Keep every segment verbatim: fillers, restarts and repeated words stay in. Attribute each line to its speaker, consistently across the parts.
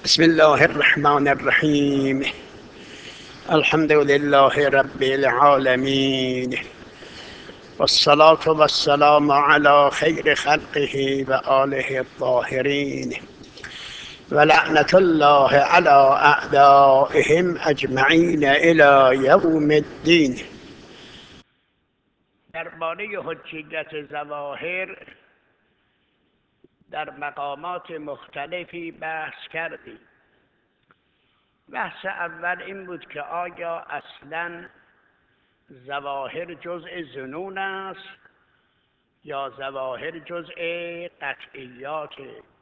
Speaker 1: بسم الله الرحمن الرحیم. الحمد لله رب العالمین والصلاة والسلام على خیر خلقه و آله الطاهرین و لعنة الله على اعدائهم اجمعین الی یوم الدین. درباره حجیت ظواهر در مقامات مختلفی بحث کردیم. بحث اول این بود که آیا اصلاً ظواهر جزء ظنون است یا ظواهر جزء قطعیات؟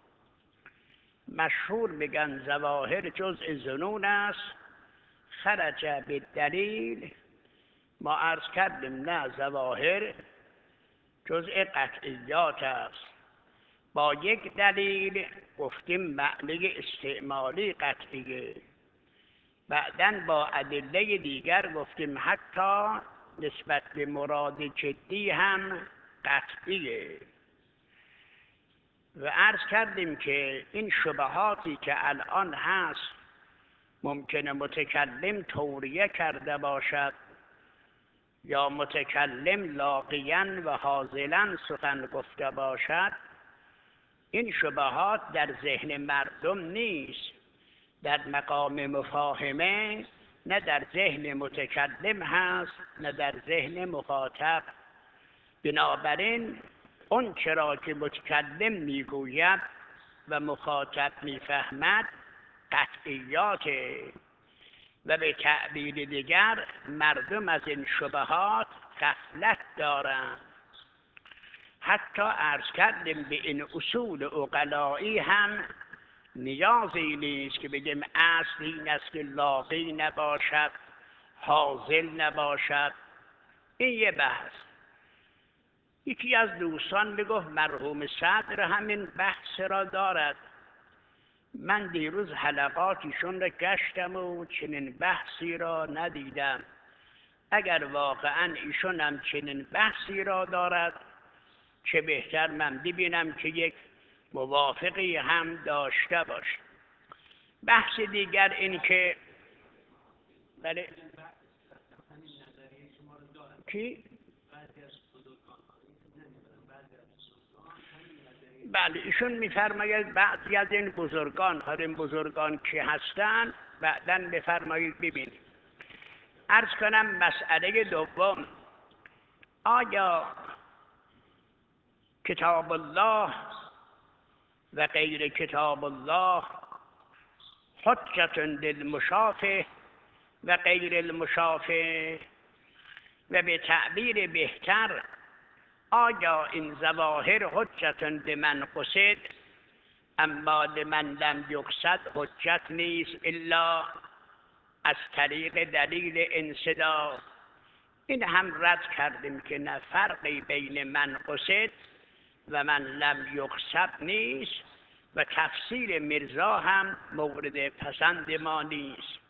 Speaker 1: مشهور میگن ظواهر جزء ظنون است، خرج بالدلیل. ما عرض کردیم نه، ظواهر جزء قطعیات است. با یک دلیل گفتیم معنی استعمالی قطعیه، بعداً با ادله دیگر گفتیم حتی نسبت به مراد جدی هم قطعیه. و عرض کردیم که این شبهاتی که الان هست ممکنه متکلم توریه کرده باشد یا متکلم لاقیاً و حاضلاً سخن گفته باشد. این شبهات در ذهن مردم نیست، در مقام مفاهمه، نه در ذهن متکلم هست نه در ذهن مخاطب. بنابراین اون چرا که متکلم میگوید و مخاطب میفهمد قطعیاته، و به تعبیر دیگر مردم از این شبهات غفلت دارند. حتی عرض کردیم به این اصول عقلایی هم نیازی نیست که بگیم اصل این است که لاقی نباشد، حاضل نباشد. این یه بحث. یکی از دوستان میگفت مرحوم صدر همین بحث را دارد. من دیروز حلقاتشون را گشتم و چنین بحثی را ندیدم. اگر واقعا ایشون هم چنین بحثی را دارد چه بهتر من ببینم که یک موافقی هم داشته باش. بحث دیگر این که بله کی؟ بله ایشون میفرماید بعضی از این بزرگان، هر این بزرگان که هستند بعداً بفرمایید ببینید. عرض کنم مسئله دوم، آیا کتاب الله و غیر کتاب الله حجت للمشافه و غیر المشافه؟ و به تعبیر بهتر، آیا این ظواهر حجت لمن قصد اما لمن لم یقصد حجت نیست الا از طریق دلیل انصداق؟ این هم رد کردیم که نه فرقی بین من قصد و من لم یقصد نیست، و تفسیر مرزا هم مورد پسند ما نیست.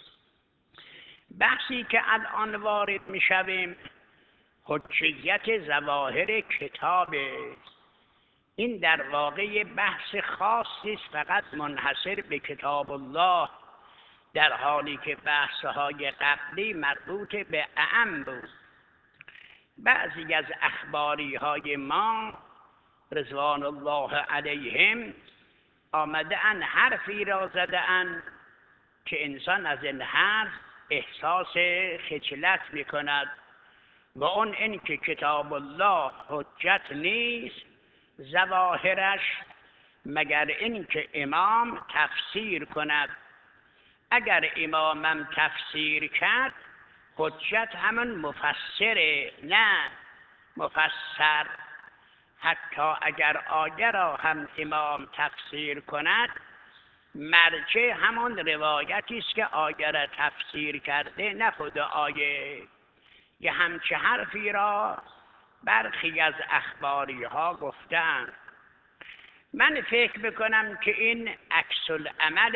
Speaker 1: بحثی که الان وارد می شویم حجیت ظواهر کتابه. این در واقع بحث خاصی است فقط منحصر به کتاب الله، در حالی که بحث‌های قبلی مربوط به اعم بود. بعضی از اخباری های ما رضوان الله علیهم آمده ان حرفی را زده ان که انسان از این حرف احساس خجلت می کند، و اون این که کتاب الله حجت نیست ظواهرش مگر این که امام تفسیر کند. اگر امامم تفسیر کرد حجت همون مفسره نه مفسر. حتی اگر آیه را هم امام تفسیر کند مرجع همون روایتی است که آیه را تفسیر کرده نه خود آیه. یه همچه حرفی را برخی از اخباری ها گفتند. من فکر میکنم که این عکس العمل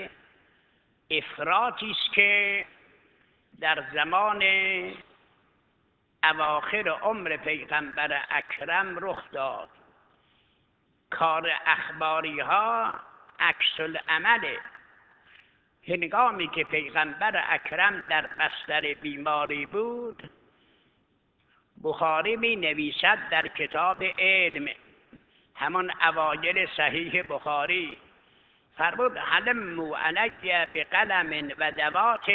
Speaker 1: افراطی است که در زمان اواخر عمر پیغمبر اکرم رخ داد. کار اخباری ها عکس العمله. هنگامی که پیغمبر اکرم در بستر بیماری بود، بخاری می نویسد در کتاب علم، همون اوایل صحیح بخاری، فرمود هلموا علی بقلم و دوات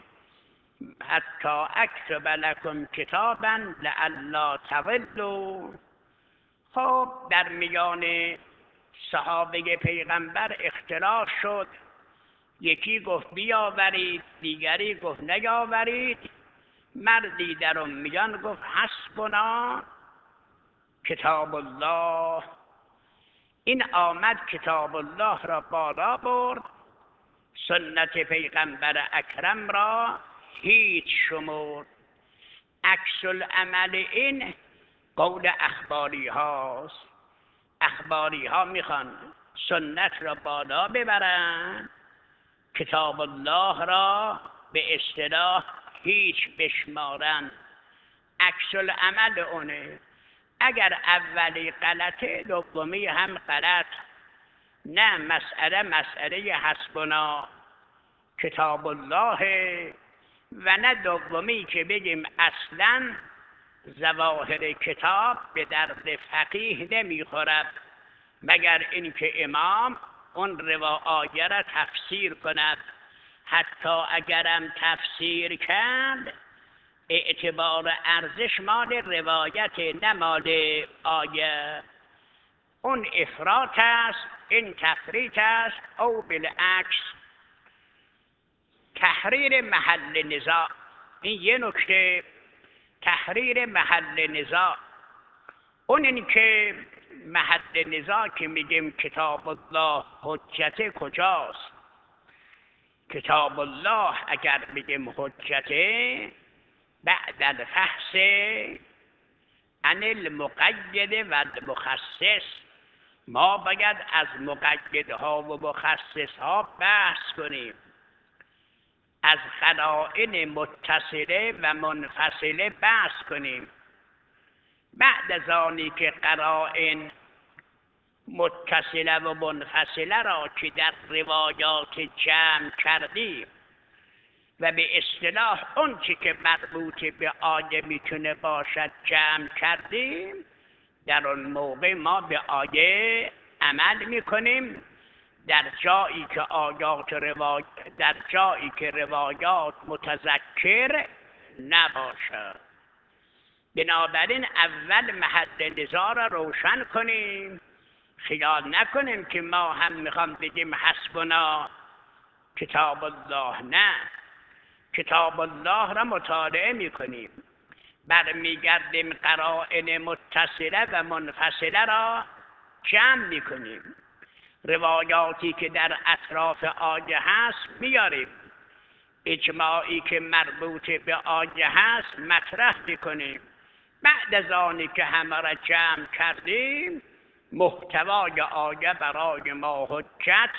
Speaker 1: حتی اکتب لکم کتابا لئلا تضلوا. خب در میان صحابه پیغمبر اختلاف شد، یکی گفت بیاورید، دیگری گفت نیاورید. مردی در اون میان گفت حسبنا کتاب الله. این آمد کتاب الله را بالا برد، سنت پیغمبر اکرم را هیچ شمرد. عکس العمل این قول اخباری هاست. اخباری ها میخوان سنت را بالا ببرن، کتاب الله را به اصطلاح هیچ بشمارن. عکس العمل اونه. اگر اولی غلطه دومی هم غلط. نه مسئله مسئله حسبنا کتاب الله و نه دومی که بگیم اصلا ظواهر کتاب به درد فقیه نمیخورد مگر اینکه امام اون روایت را تفسیر کند. حتی اگرم تفسیر کرد اعتبار ارزش مال روایت نه مال آیه. اون افراط است، این تفریط است، او بالعکس تحریر محل نزاع. این یه نکته، تحریر محل نزاع. اون این که محل نزاع که میگیم کتاب الله حجت کجاست؟ کتاب الله اگر میگیم حجته بعد الفحص عن المقید و المخصص، ما باید از مقیدها و مخصصها بحث کنیم، از قرائن متصله و منفصله بحث کنیم. بعد از آنی که قرائن متصله و منفصله را که در روایات جمع کردیم و به اصطلاح اون چی که مربوط به آیه میتونه باشد جمع کردیم، در اون موقع ما به آیه عمل میکنیم. در جایی که آیات روایات در جایی که روایات متذکر نباشد. بنابراین اول محل نزاع را روشن کنیم. خیال نکنیم که ما هم میخوام بگیم حسبنا کتاب الله. نه، کتاب الله را مطالعه میکنیم، برمیگردیم قرائن متصله و منفصله را جمع میکنیم، روایاتی که در اطراف آیه هست میاریم، اجماعی که مربوط به آیه هست مطرح میکنیم. بعد از آنی که همه را جمع کردیم، محتوای آیه برای ما حجت،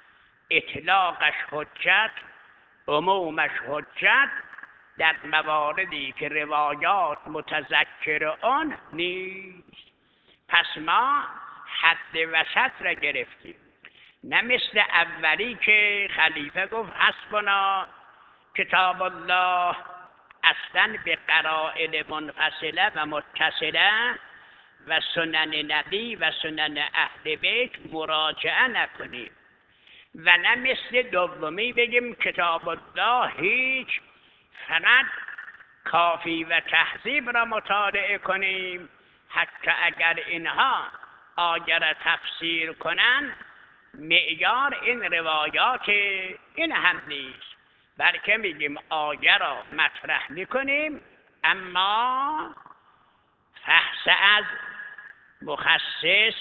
Speaker 1: اطلاقش حجت، عمومش حجت در مواردی که روایات متذکر آن نیست. پس ما حد وسط را گرفتیم، نه مثل اولی که خلیفه گفت حسبنا کتاب الله، اصلا به قرائن منفصله و متصله و سنن نبی و سنن اهل بیت مراجعه نکنیم، و نه مثل دومی بگیم کتاب الله هیچ، فقط کافی و تهذیب را مطالعه کنیم. حتی اگر اینها آیه را تفسیر کنند، معیار این روایات این هم نیست، بلکه میگیم آیه را مطرح میکنیم، اما فحص از مخصص،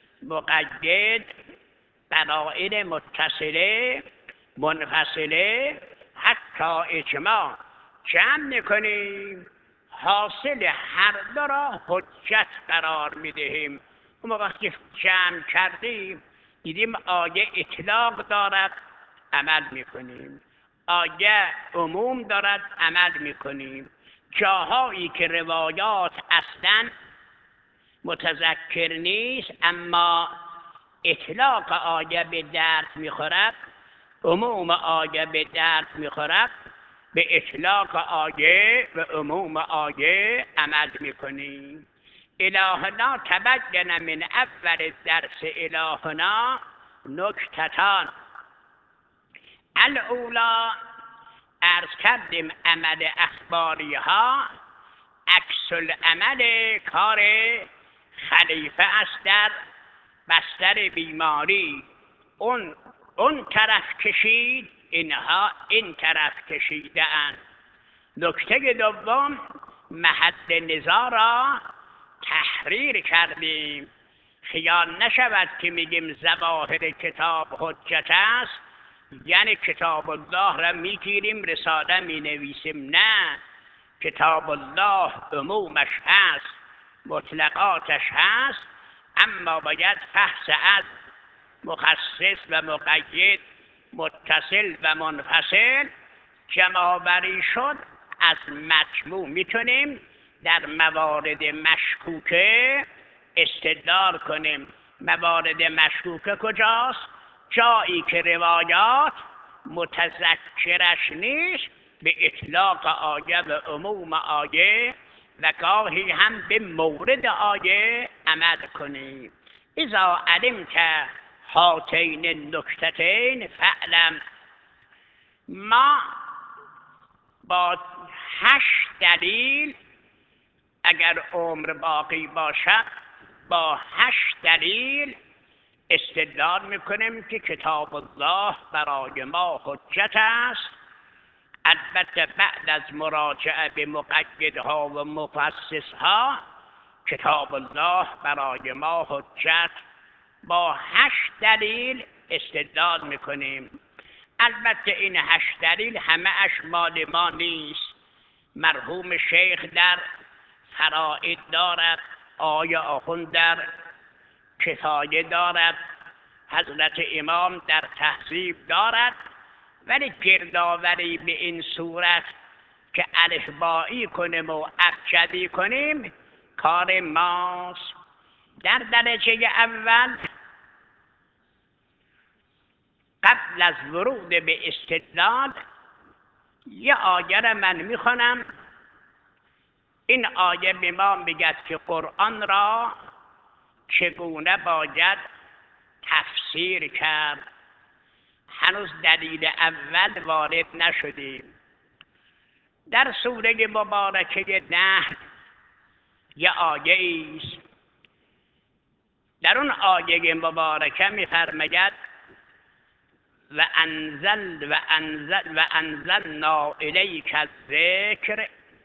Speaker 1: مقید، قرائن متصله، منفصله، حتی اجماع جمع میکنیم، حاصل هر دو را حجت قرار میدهیم. اون وقتی جمع کردیم دیدیم آیه اطلاق دارد، عمل میکنیم، آیه عموم دارد، عمل میکنیم. جاهایی که روایات اصلا متذکر نیست اما اطلاق آیه به درد میخورد، عموم آیه به درد میخورد، به اطلاق آیه و عموم آیه عمل میکنیم. الهنا تبین من اول درس الهنا نکتتان. الاولا عرض کردیم عمل اخباری ها عکس العمل کار خلیفه است در بستر بیماری. اون اون طرف کشید، اینها این طرف کشیده اند. نکته دوم محل نزاع را تحریر کردیم. خیال نشود که میگیم ظواهر کتاب حجت است یعنی کتاب الله را میگیریم رساله مینویسیم. نه، کتاب الله عمومش هست، مطلقاتش هست، اما باید فحص از مخصص و مقید، متصل و منفصل جمع‌آوری شد. از مجموع میتونیم در موارد مشکوکه استدلال کنیم. موارد مشکوکه کجاست؟ جایی که روایات متذکرش نیست به اطلاق آیه و عموم آیه و گاهی هم به مورد آیه عمل کنیم. اذا علمت هاتین النکتتین فاعلم. ما با هشت دلیل اگر عمر باقی باشد با هشت دلیل استدلال میکنیم که کتاب الله برای ما حجت است. البته بعد از مراجعه به مقیدها و مفصصها کتاب الله برای ما حجت. با هشت دلیل استدلال میکنیم. البته این هشت دلیل همه اش مال ما نیست. مرحوم شیخ در فرائد دارد، آقای آخوند در کفایه دارد، حضرت امام در تهذیب دارد، ولی گردآوری به این صورت که الفبایی کنیم و ابجدی کنیم کار ماست. در درجه اول قبل از ورود به استدلال یه آیه را من میخونم. این آیه به ما میگه که قرآن را چگونه باید تفسیر کرد. هنوز دلیل اول وارد نشدیم. در سوره مبارکه نحل یه آیه است. در اون آیه مبارکه میفرماید و انزل و انزل و انزلنا الیک الذکر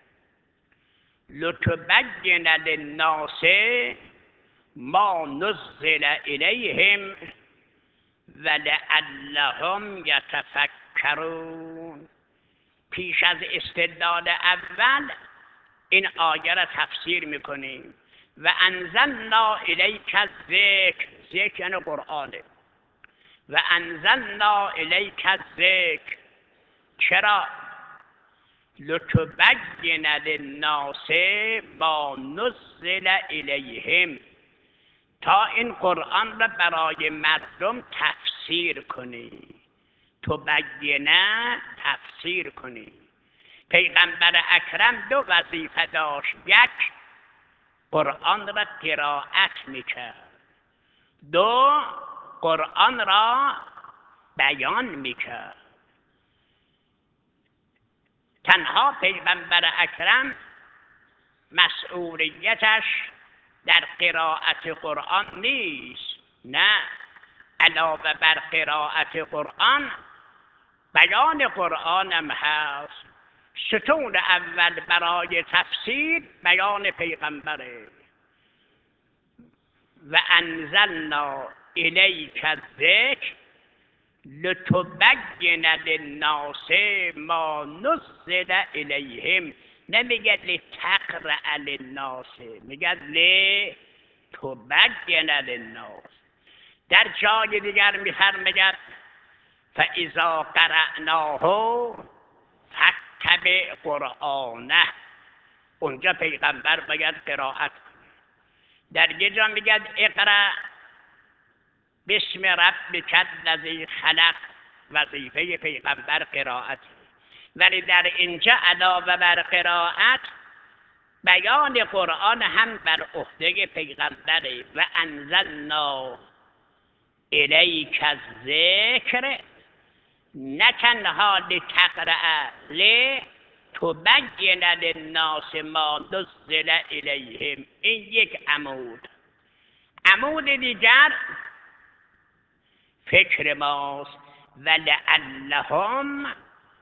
Speaker 1: لتبین للناس ما نزل الیهم ولعلهم یتفکرون. پیش از استدلال اول این آیه را تفسیر میکنیم. و انزلنا الیک الذکر، ذکر یعنی قرآنه. و انزلنا الیک الذکر، چرا؟ لتبین للناس ما نزل الیهم، تا این قرآن را برای مردم تفسیر کنی. تبینه تفسیر کنی. پیغمبر اکرم دو وظیفه داشت. یک، قرآن را قرائت میکرد. دو، قرآن را بیان میکرد. تنها پیغمبر اکرم مسئولیتش در قرائت قرآن نیست، نه، علاوه بر قرائت قرآن بیان قرآن هم هست. ستون اول برای تفسیر بیان پیغمبره. و انزلنا الیک الذکر لتبین للناس ما نزل الیهم. نمیگه لتقرأ للناس، میگه لتبین للناس. در جای دیگر میفرماید فاذا قرأناه فاتبع قرآنه. اونجا پیغمبر باید قرائت. در یه جا میگه اقرأ بسم ربک الذی خلق وظیفه پیغمبر قرائت، ولی در اینجا علاوه بر قرائت بیان قرآن هم بر عهده پیغمبره. و انزلنا الیک الذکر نه تنها لتقرأ لتبین للناس ما نزل الیهم، این یک عمود. عمود دیگر فکر ماست، ولعلهم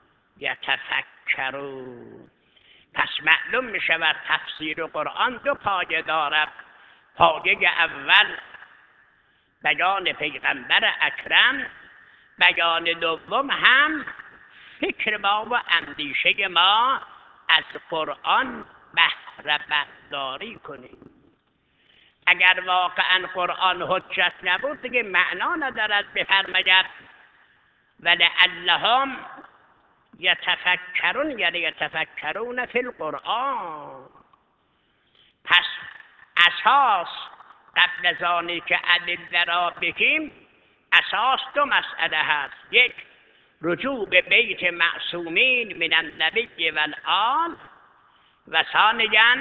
Speaker 1: یتفکرون. پس معلوم می شود تفسیر قرآن دو پایه دارد. پایه اول بیان پیغمبر اکرم، بیان دوم هم فکر ما و اندیشه ما از قرآن بهره برداری کنیم. اگر واقعا قرآن حجت نبود دیگه معنا ندارد بفرماید ولعلهم یتفکرون، یعنی یتفکرون فی القرآن. پس اساس قبل از آنی که ادله را بگیم اساس دو مسئله هست. یک، رجوع به بیت معصومین من النبی و الآل، و ثانیاً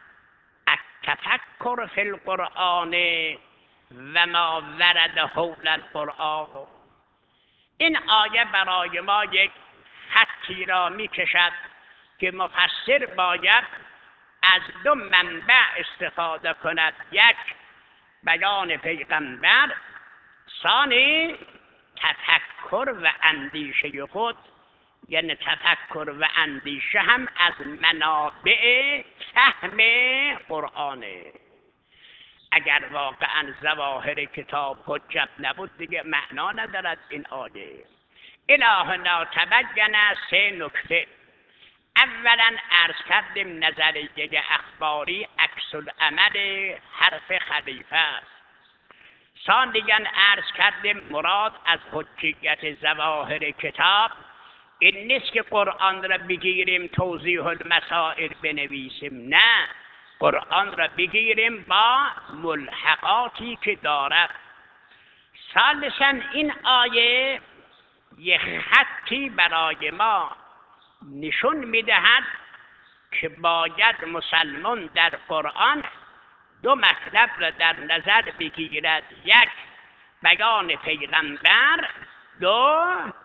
Speaker 1: التفکر فی القرآن و ما ورد حول القرآن. این آیه برای ما یک خطی را می کشد که مفسر باید از دو منبع استفاده کند. یک، بیان پیغمبر، ثانی تفکر و اندیشه خود، یعنی تفکر و اندیشه هم از منابع فهم قرآنه. اگر واقعا ظواهر کتاب حجت نبود دیگه معنا ندارد این آیه. الهنا تبین سه نکته. اولا عرض کردیم نظریه اخباری عکس العمل حرف خلیفه است. ثانیاً عرض کردیم مراد از حجیت ظواهر کتاب این نیست که قرآن را بگیریم توضیح المسائل بنویسیم، نه، قرآن را بگیریم با ملحقاتی که دارد. ثالثاً این آیه یک خطی برای ما نشون میدهد که باید مسلمان در قرآن دو مطلب را در نظر بگیرد. یک، بیان پیغمبر، دو،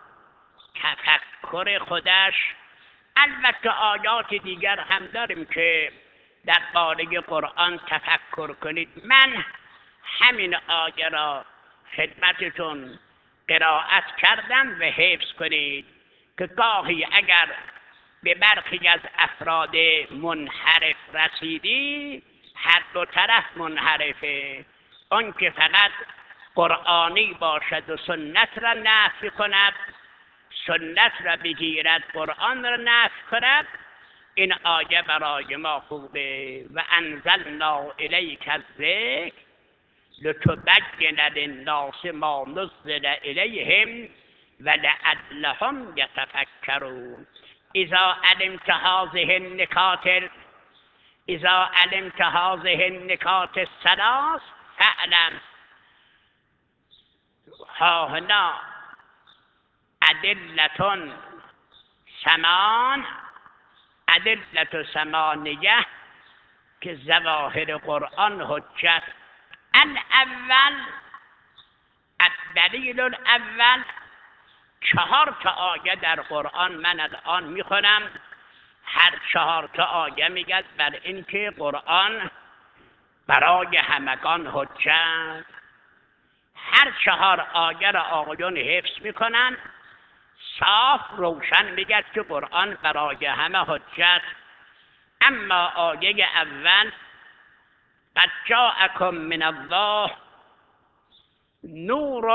Speaker 1: تفکر خودش. البته آیات دیگر هم داریم که در باره قرآن تفکر کنید. من همین آیه را خدمتتون قرائت کردم و حفظ کنید که گاهی اگر به برخی از افراد منحرف رسیدی، هر دو طرف منحرفه. آن که فقط قرآنی باشد و سنت را نفی کند، سنت را بگیرد قرآن را نفی کند، این آیه برای ما خوبه. و انزلنا الیک الذکر لتبین للناس ما نزل الیهم ولعلهم یتفکرون. اذا علمت هذه النکات اذا علمت هذه النکات الثلاث فاعلم ها هنا ادلة ثمان ادلة ثمانیه که ظواهر قرآن حجت. الاول الدلیل الاول، چهار تا آیه در قرآن من الان میخونم، هر چهار تا آیه میگد بر اینکه قرآن برای همگان حجت. هر چهار آیه را آقایون حفظ میکنن، صاف روشن میگد که قرآن برای همه حجت. اما آیه اول قد جاءکم من الله نور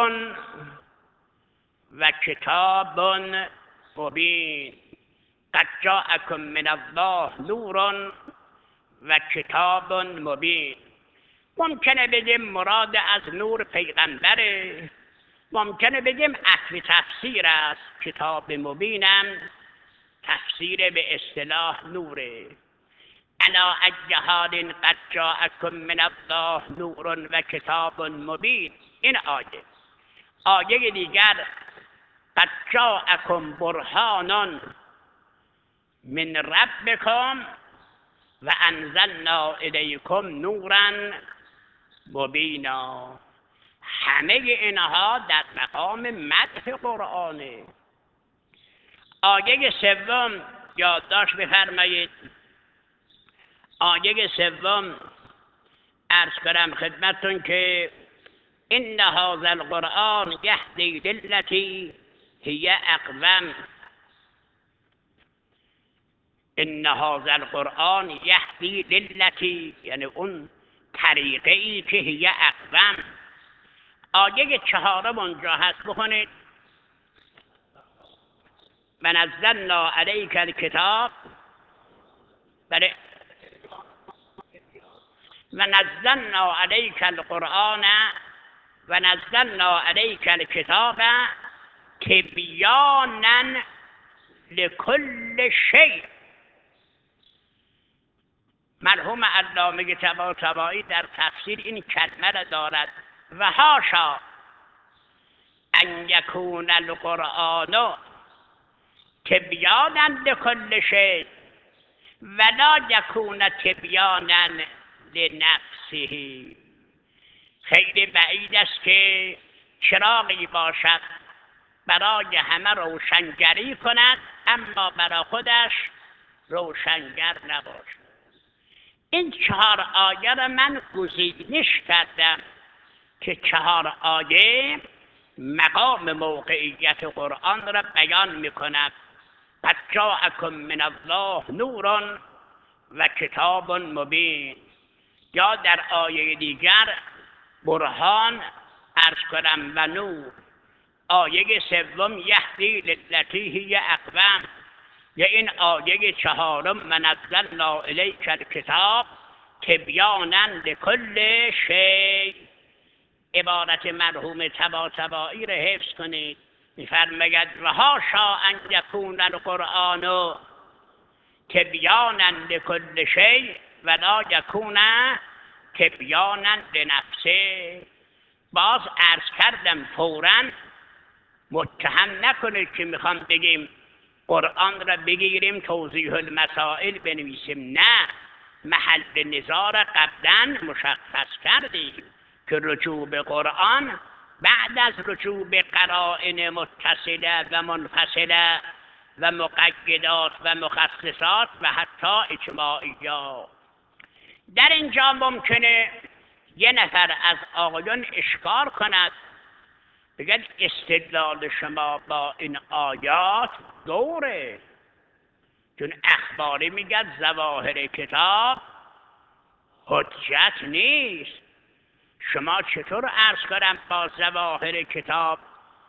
Speaker 1: و کتاب مبین. قد جاءکم من الله نور و کتاب مبین. ممکنه بگیم مراد از نور پیغمبره، ممکنه بگیم اهل تفسیر است. کتاب مبینم تفسیر به اصطلاح نوره. علی ای حال قد جاءکم من الله نور و کتاب مبین. این آیه. آیه دیگر قد جاءکم برهان من ربکم و انزلنا الیکم نورا مبینا. همه اینها در مقام مدح قرآنه. آیه سوم یادداشت بفرمایید. آیه سوم عرض کنم خدمتتون که ان هذا القرآن یهدی للتی هی اقوم. ان هذا القرآن یهدی للتی، یعنی اون طریقه ای که هی اقوم. آیه چهارم اونجا هست، بخونید. و نزلنا علیک الکتاب، بله، و نزلنا علیک القرآن و نزلنا علیک الکتاب تبیانا لکل شیء. مرحوم علامه طباطبایی در تفسیر این کلمه را دارد و حاشا ان یکون القرآن تبیانا لکل شیء ولا یکون تبیانا لنفسه. خیلی بعید است که چراغی باشد برای همه روشنگری کند اما برای خودش روشنگر نباشد. این چهار آیه را من گزینش کردم که چهار آیه مقام موقعیت قرآن را بیان می‌کند. قد جاءکم من الله نور و کتاب مبین. یا در آیه دیگر برهان عرض کنم و نور. آیه سوم یهدی للتی هی اقوم. یا این آیه چهارم و نزلنا الیک الکتاب تبیانا لکل شیء. عبارت مرحوم طباطبایی را حفظ کنید. می‌فرماید و حاشا ان یکون القرآن تبیانا لکل شیء ولا یکون تبیانا لنفسه. باز عرض کردم فوراً متهم نکنید که میخوام بگیم قرآن را بگیریم توضیح المسائل بنویسیم. نه، محل نظار قبلا مشخص کردیم که رجوع به قرآن بعد از رجوع به قرائن متصله و منفصله و مقیدات و مخصصات و حتی اجماعیات. در اینجا ممکنه یه نفر از آقایان اشکال کند، بگن استدلال شما با این آیات دوره، چون اخباری میگه ظواهر کتاب حجت نیست. شما چطور عرض کنم با ظواهر کتاب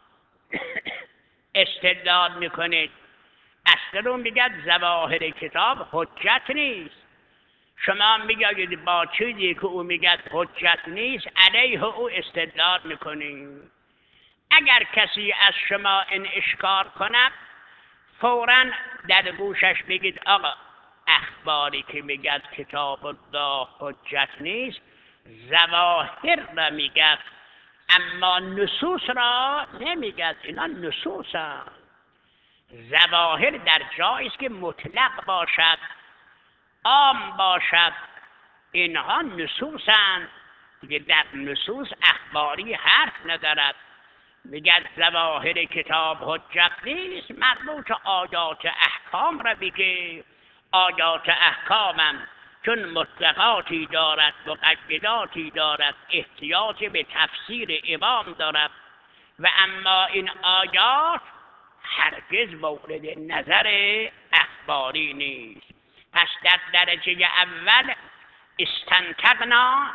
Speaker 1: استدلال میکنید؟ اصلا میگه ظواهر کتاب حجت نیست. شما میگید با چیزی که او میگه حجت نیست علیه او استدلال میکنید. اگر کسی از شما این اشکال کند فوراً در گوشش بگید آقا اخباری که میگه کتاب الله حجت نیست ظواهر را میگه اما نصوص را نمیگه. اینا نصوص هست. ظواهر در جایی است که مطلق باشد، عام باشد، اینها نصوصند دیگه. در نصوص اخباری حرف ندارد. میگه ظواهر کتاب حجت نیست، مربوط آیات احکام را بگه. آیات احکامم چون مطلقاتی دارد، مقیداتی دارد، احتیاج به تفسیر امام دارد و اما این آیات هرگز مورد نظر اخباری نیست. پس در درجه اول استنتقنا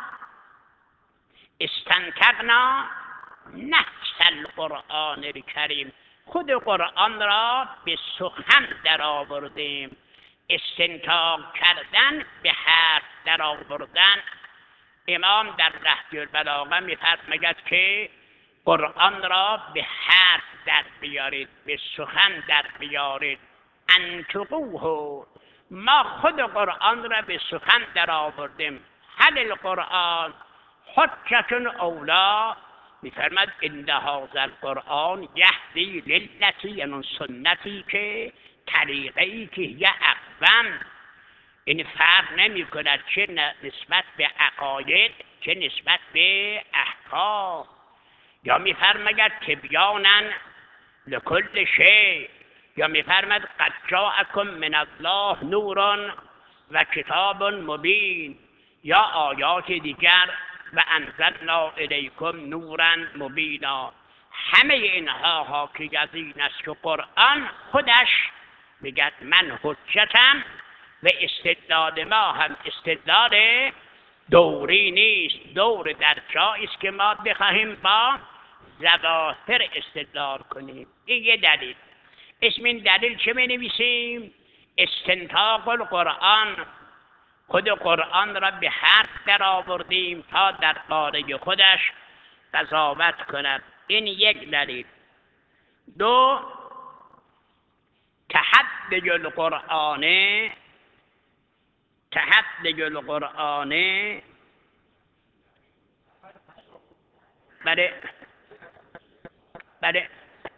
Speaker 1: استنتقنا نفس القرآن الکریم، خود قرآن را به سخن در آوردیم. استنتاق کردن به حرف در آوردن. امام در نهج البلاغه می‌فرماید که قرآن را به حرف در بیارید، به سخن در بیارید. انطقوه، ما خود قرآن را به سخن در آوردیم. هل القرآن حجت اولا میفرماد ان هذا القرآن یهدی للتی، یعنی سنتی که طریقه ای که یه اقوم، این فرق نمی کند چه نسبت به عقاید چه نسبت به احکام. یا میفرماید تبیانا لکل شیء، یا میفرماید قد جاءکم من الله نور و کتاب مبین، یا آیات دیگر و انزلنا الیکم نورا مبینا. همه اینها حاکی از این است که قرآن خودش میگه من حجتم و استدلال ما هم استدلال دوری نیست، دور در جایی است که ما بخواهیم با ظواهر استدلال کنیم. این یه دلیل. اسم این دلیل چه می نویسیم؟ استنطاق القرآن. خود قرآن را به حرف در آوردیم تا در قاره خودش قضاوت کند. این یک دلیل. دو، تحدی القرآن، تحدی القرآن بله بله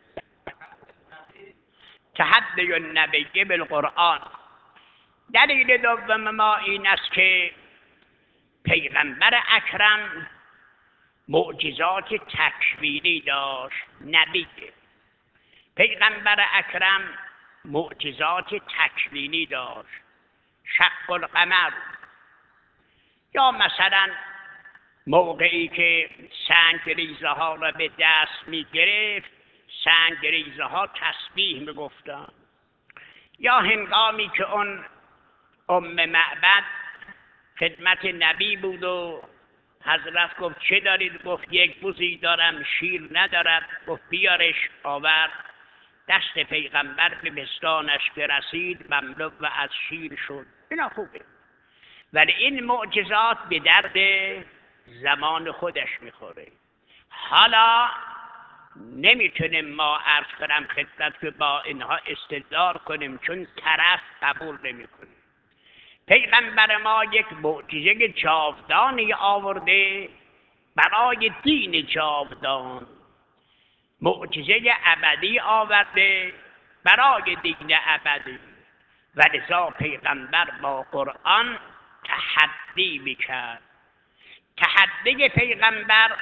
Speaker 1: تحدی النبی بالقرآن. دلیل دوم ما این است که پیغمبر اکرم معجزات تکوینی داشت. نبی پیغمبر اکرم معجزات تکوینی داشت. شق القمر، یا مثلا موقعی که سنگ ریزه ها را به دست می گرفت سنگ ریزه ها تسبیح می گفتن. یا هنگامی که اون ام معبد خدمت نبی بود و حضرت گفت چه دارید؟ گفت یک بزی دارم شیر ندارد. گفت بیارش. آورد. دست پیغمبر به پستانش برسید مملو و از شیر شد. اینا خوبه، ولی این معجزات به درد زمان خودش میخوره. حالا نمیتونیم ما عرض کنم خدمت که با اینها استدلال کنیم، چون طرف قبول نمیکنه. پیغمبر ما یک معجزه جاودانی آورده برای دین جاودان، معجزه ابدی آورده برای دین ابدی، و لذا پیغمبر با قرآن تحدی میکرد. تحدی پیغمبر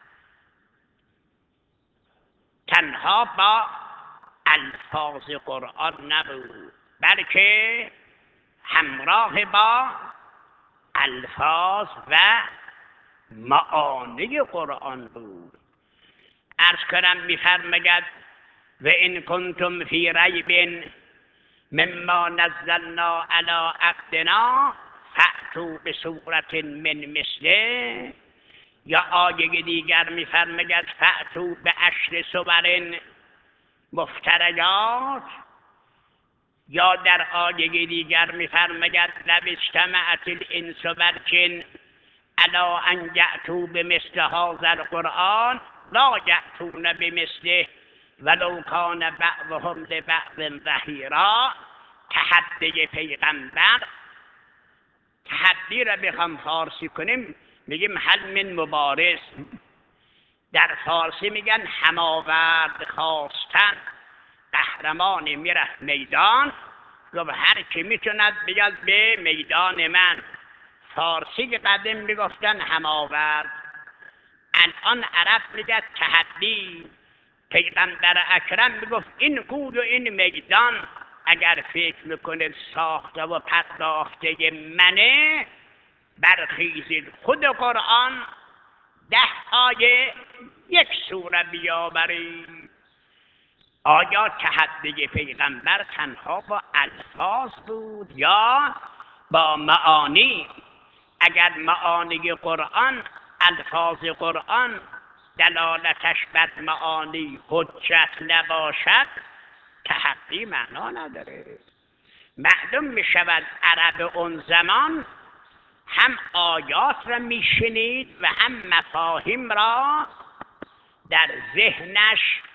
Speaker 1: تنها با الفاظ قرآن نبود، بلکه همراه با الفاظ و معانی قرآن بود. عرض کنم می‌فرماید و ان کنتم فی ریب مما نزلنا علی عبدنا فأتوا بسورة من مثله. یا آیه دیگر می‌فرماید فأتوا بعشر سور مفتریات. یا در آیه دیگر می‌فرماید لو اجتمعت الانس والجن علی ان یأتوا بمثل هذا القرآن لا یأتون بمثله ولو کان بعضهم لبعض ظهیرا. تحدی پیغمبر، تحدی را بخوام فارسی کنیم میگیم حل من مبارز. در فارسی میگن هماورد خواستن. قهرمان میره میدان، گفت هر کی میتوند بیاد به میدان من. فارسی قدیم میگفتن هماورد، الان عرب میگه تحدی. پیغمبر اکرم میگفت این گود و این میدان اگر فکر میکنید ساخته و پرداخته منه، برخیزید خود قرآن ده آیه یک سوره بیاورید. آیا تحدی پیغمبر تنها با الفاظ بود یا با معانی؟ اگر معانی قرآن، الفاظ قرآن دلالتش بر معانی حجت نباشد، تحدی معنا نداره. معلوم می شود عرب اون زمان هم آیات را می شنید و هم مفاهیم را در ذهنش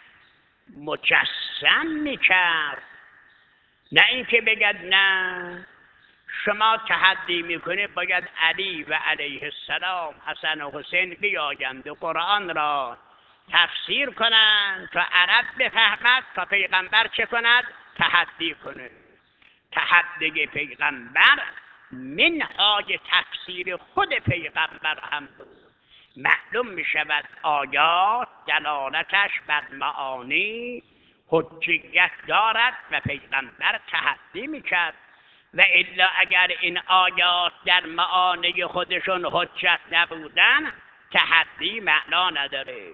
Speaker 1: مجسم می کرد. نه اینکه بگد نه شما تحدی میکنه باید علی و علیه السلام، حسن و حسین بیایند و قرآن را تفسیر کنند تا عرب بفهمد، تا پیغمبر چه کند؟ تحدی کنه. تحدی پیغمبر منهای تفسیر خود پیغمبر هم بود. معلوم می شود آیات دلالتش بر معانی حجیت دارد و پیغمبر تحدی می کرد، و الا اگر این آیات در معانی خودشون حجت نبودن تحدی معنا نداره.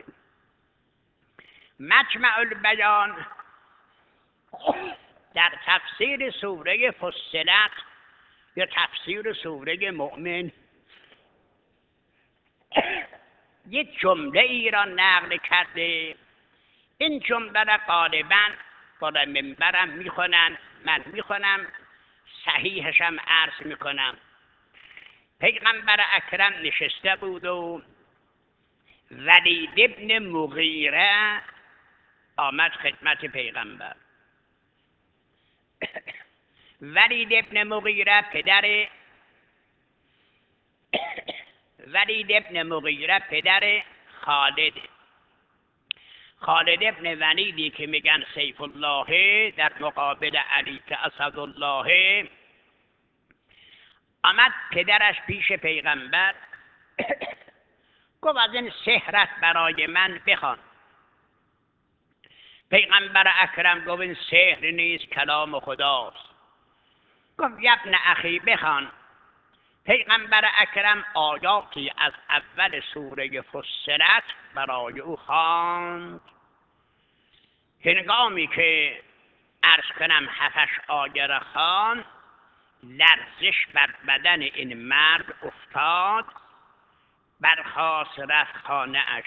Speaker 1: مجمع البیان در تفسیر سوره فصلت یا تفسیر سوره مؤمن یک جمله ای را نقل کرده. این جمله را غالبا بالا منبرم میخونن، من میخونم، صحیحشم عرض میکنم. پیغمبر اکرم نشسته بود و ولید ابن مغیره آمد خدمت پیغمبر. ولید ابن مغیره پدر ولید ابن مغیره پدر خالد خالد ابن ولیدی که میگن سیف الله در مقابل علی که اسد الله، آمد پدرش پیش پیغمبر گفت از این سحرت برای من بخوان. پیغمبر اکرم گفت این سحر نیست، کلام خداست. گفت ابن اخی بخوان. پیغمبر اکرم آیاتی از اول سوره فصلت برای او خواند. هنگامی که عرض کنم هفتش آیه را خواند، لرزش بر بدن این مرد افتاد، برخاست رفت خانه اش.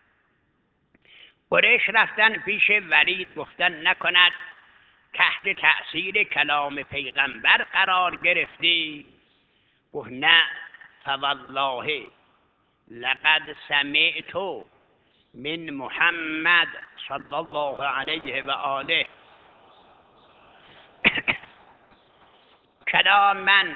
Speaker 1: قریش رفتن پیش ولید گفتن نکند تحت تأثیر کلام پیغمبر قرار گرفتی؟ گفت نه، فوالله لقد سمعت من محمد صلی الله علیه و آله کلاما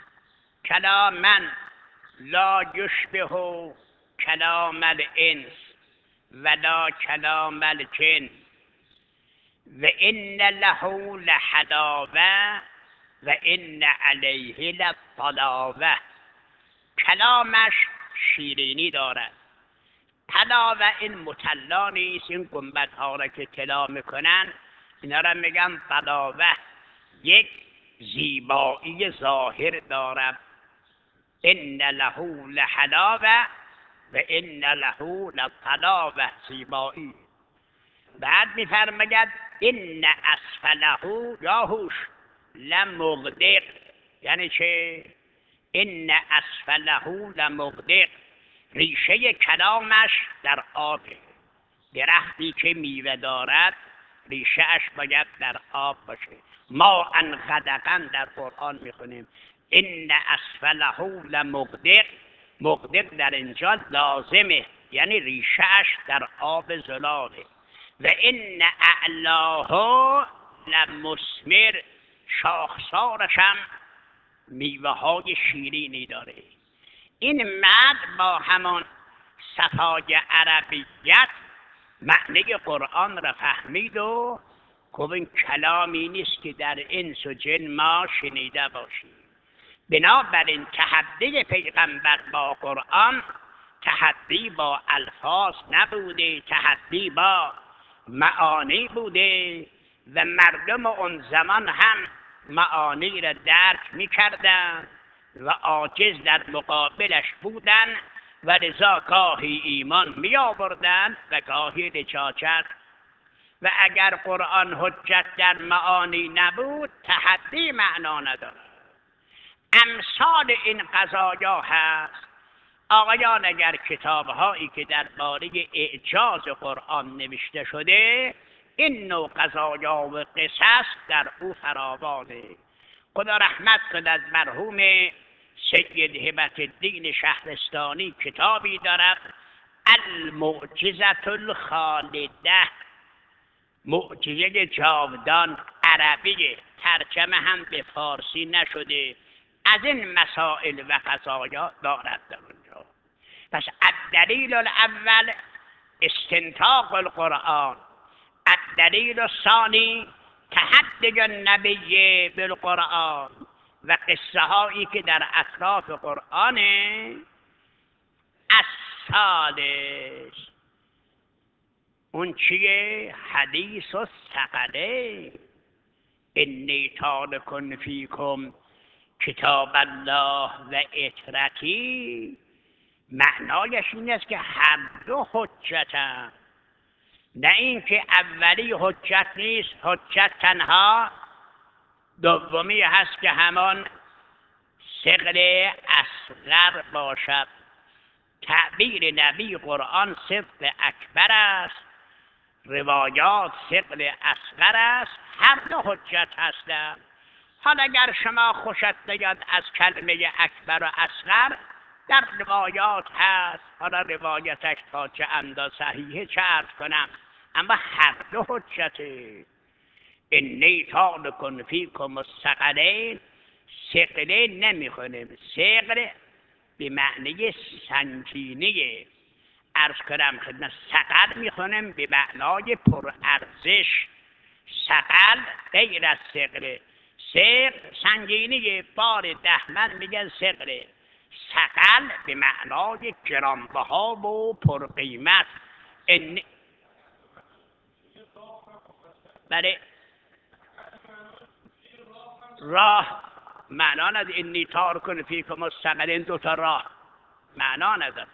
Speaker 1: کلاما لا یشبه کلام الانس ولا کلام الجن و ان له لحلاوه و ان علیه لطلاوه. کلامش شیرینی دارد. حلاوه این مطلا نیست، این گنبدها را که طلا میکنن اینا را میگن طلاوه، یک زیبایی ظاهر دارد. ان له لحلاوه و ان له لطلاوه، زیبایی. بعد میفرماید ان اسفله یا هوش لمغدق، یعنی چه؟ ان اسفله لمغدق، ریشه کلامش در آب. درختی که میوه دارد ریشهش باید در آب باشه. ما ان غدقا در قرآن میخونیم ان اسفله لمغدق. مغدق در اینجا لازمه، یعنی ریشهش در آب زلاله. و ان اعلاه لمثمر، شاخسارش هم میوه های شیرینی داره. این مرد با همان صفای عربیت معنی قرآن را فهمید و گفت این کلامی نیست که در انس و جن ما شنیده باشیم. بنابراین تحدی پیغمبر با قرآن تحدی با الفاظ نبوده، تحدی با معانی بوده و مردم اون زمان هم معانی را درک می‌کردند و عاجز در مقابلش بودند و لذا گاهی ایمان می آوردند و گاهی نجاست. و اگر قرآن حجت در معانی نبود تحدی معنا ندارد. امثال این قضایا هست. آقایان اگر کتاب‌هایی که درباره اعجاز قرآن نوشته شده، این نوع قضایا و قصص در او فراوانه. خدا رحمت کند مرحوم سید هبت الدین شهرستانی کتابی دارد المعجزة الخالده، معجزه جاودان، عربی، ترجمه هم به فارسی نشده. از این مسائل و قضایا دارد در اونجا. پس الدلیل الاول استنطاق القرآن. الدلیل الثانی تحدث النبی بالقرآن و قصه هایی که در اطراف قرآن الثالث. اون چیه؟ حدیث و ثقله. انی تارک فیکم کتاب الله و اطرتی. معنایش این است که هر دو حجتن، نه اینکه اولی حجت نیست، حجت تنها دومی هست که همان ثقل اصغر باشد. تعبیر نبی قرآن ثقل اکبر است، روایات ثقل اصغر است، هر دو حجت هستند. حالا اگر شما خوشت نیاد از کلمه اکبر و اصغر، در روایات هست، حالا روایتش تا چه اندازه صحیحه چه عرض کنم، اما هر دو حجته. انی تارک فیکم الثقلین، ثقلین نمیخونیم، ثقل به معنی سنگینیه. عرض کنم خدمت، ثقل میخونیم به معنای پرارزش. ثقل غیر از ثقل. ثقل سنگینیه، بار دهمن میگن ثقله. ثقل به معنای گرانبها و پرقیمت. ان بله راه معنا نداره. انی تارک فیکم الثقلین دو تا راه معنا نداره.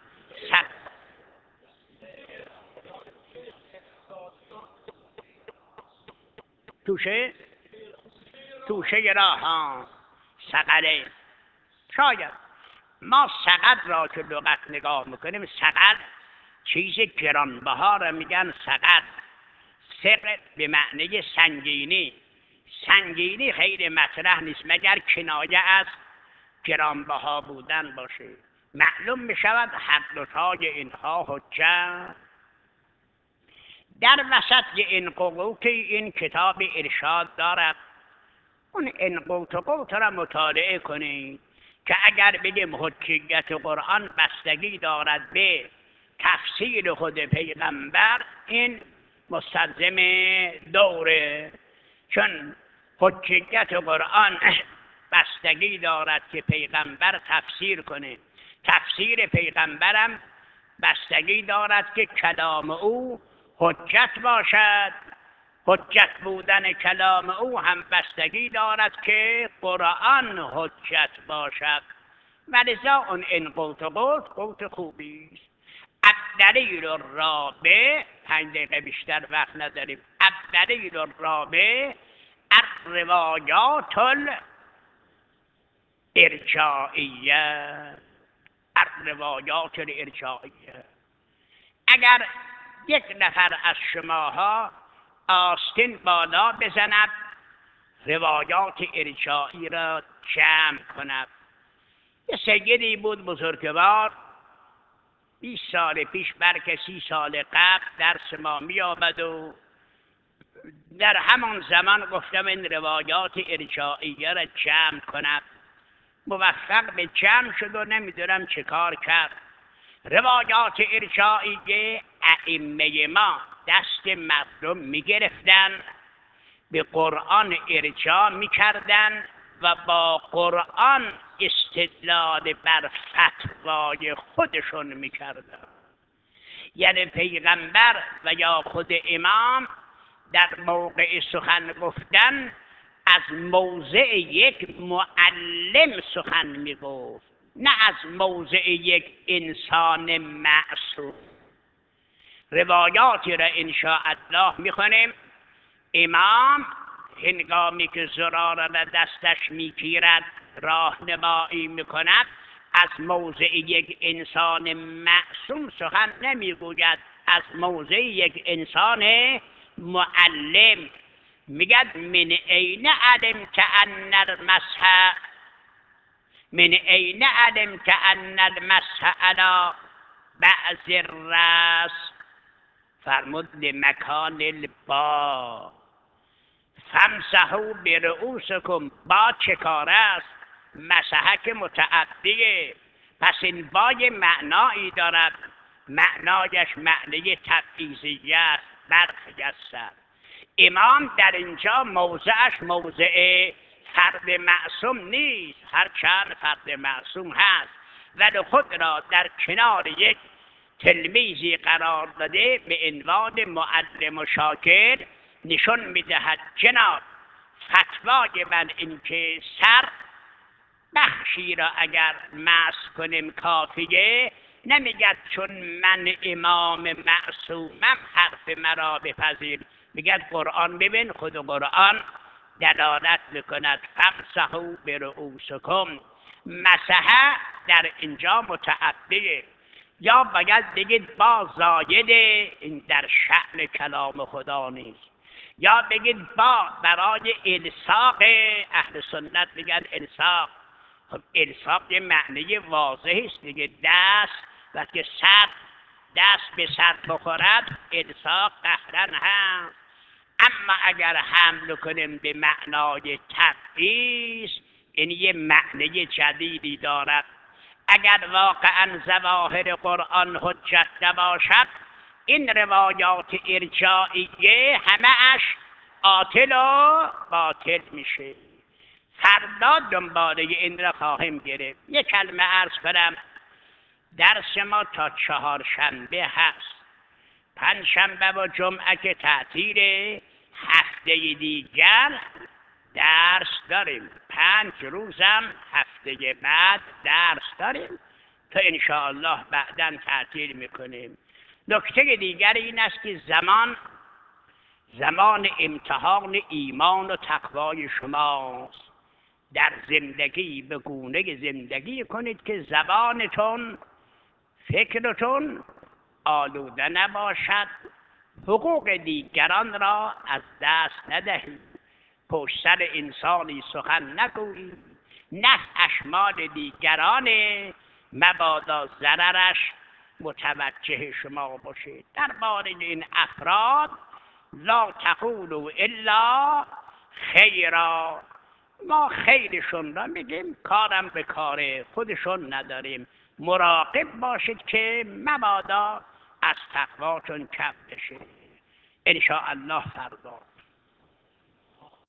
Speaker 1: توشه توشه راه ها ثقلین. شاید ما ثقل را که لغت نگاه میکنیم، ثقل چیز گرانبها را میگن ثقل. ثقل به معنی سنگینی. سنگینی خیلی مطرح نیست مگر کنایه از گرانبها بودن باشه. معلوم میشود هر دوتای اینها حجت. در وسط این قوت این کتاب ارشاد دارد. اون این قوت قوت را مطالعه کنید که اگر بگیم حجیت قرآن بستگی دارد به تفسیر خود پیغمبر، این مستلزم دوره. چون حجیت قرآن بستگی دارد که پیغمبر تفسیر کنه، تفسیر پیغمبرم بستگی دارد که کلام او حجت باشد. حجت بودن کلام او هم بستگی دارد که قرآن حجت باشد. ولذا اون این قوت قوت قوت خوبی است. الدلیل الرابع، پنج دقیقه بیشتر وقت نداریم. الدلیل الرابع الروایات الارجائیه. الروایات الارجائیه. اگر یک نفر از شماها آستین بالا بزند، روایات ارجائی را جمع کند. یه سیدی بود بزرگوار، بیست سال پیش بلکه سی سال قبل درس ما می آمد و در همان زمان گفتم این روایات ارجائیه را جمع کند. موفق به جمع شد و نمیدونم چه کار کرد. روایات ارجائیه ائمه ما دست مردم میگرفتن، به قرآن ارجاع میکردن و با قرآن استدلال بر فتوای خودشون میکردن. یعنی پیغمبر و یا خود امام در موقع سخن گفتن از موضع یک معلم سخن میگفت، نه از موضع یک انسان معصوم. روایاتی را انشاءالله میخونیم. امام هنگامی که زراره را دستش میگیرد راهنمایی میکند، از موضع یک انسان معصوم سخن نمیگوید، از موضع یک انسان معلم. میگد من این علمت ان المسح من این علمت ان المسح علی بعض الراس، فرمود لمکان البا فامسحوا برؤوسکم. با چه کار است؟ مسحک متعدیه، پس این بای معنایی دارد. معنایش معنی تبعیضی است، برخی از سر. امام در اینجا موضعش موضع فرد معصوم نیست، هرچند فرد معصوم هست، ولی خود را در کنار یک تلمیذی قرار داده به عنوان معلم و شاگرد نشون میدهد جناب فتوای من این که سر بخشی را اگر مسح کنیم کافیه، نمیگد چون من امام معصومم حرف مرا بپذیر، میگد قرآن ببین، خود قرآن دلالت میکند فامسحوا برؤوسکم. مسحه در اینجا متعدیه، یا باید بگید با زایده، این در شأن کلام خدا نیست، یا بگید با برای الصاق، اهل سنت میگن الصاق. خب الصاق یه معنی واضحی است دیگه، دست وقتی سر دست به سر بخورد الصاق قهرن هست. اما اگر حمل کنیم به معنای تبعیض، این یه معنی جدیدی دارد. اگر واقعا ظواهر قرآن حجت نباشد، این روایات ارجاعیه همه اش عاطل و باطل میشه. فردا دنباله این را خواهیم گرفت. یک کلمه عرض کنم، درس ما تا چهارشنبه هست، پنج شنبه و جمعه که تعطیله، هفته دیگر درس داریم، پنج روزم هفته بعد درس داریم تا انشاءالله بعداً تعطیل میکنیم. نکته دیگر این است که زمان زمان امتحان ایمان و تقوای شماست. در زندگی به گونه زندگی کنید که زبانتون فکرتون آلوده نباشد، حقوق دیگران را از دست ندهید، پشت سر انسانی سخن نگویید، نه اشمال دیگران مبادا ضررش متوجه شما باشید. در باره این افراد لا تقولوا الا خیرا، ما خیرشون را میگیم، کارم به کار خودشون نداریم. مراقب باشید که مبادا از تقواتون کم بشه. ان شاء الله فردا